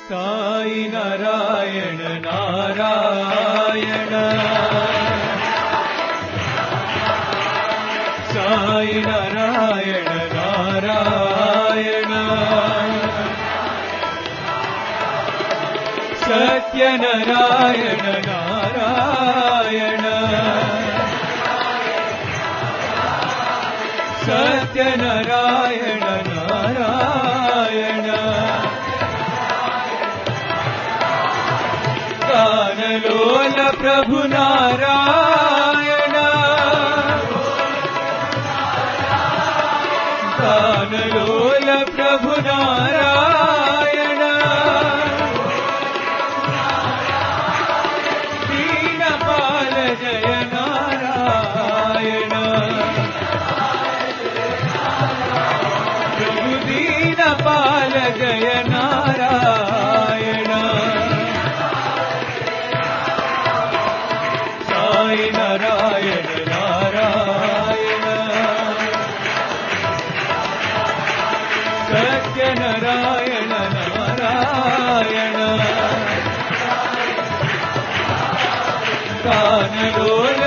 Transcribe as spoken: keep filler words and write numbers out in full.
Sai Narayana Narayana Sai Narayana Narayana Satyanarayana Narayana Satyanarayana Narayana గానలోల Prabhu Narayana గానలోల Prabhu Narayana దీనపాల Jaya Narayana Prabhu దీనపాల Jaya Narayana Sai Narayana Narayana Satyanarayana Narayana గానలోల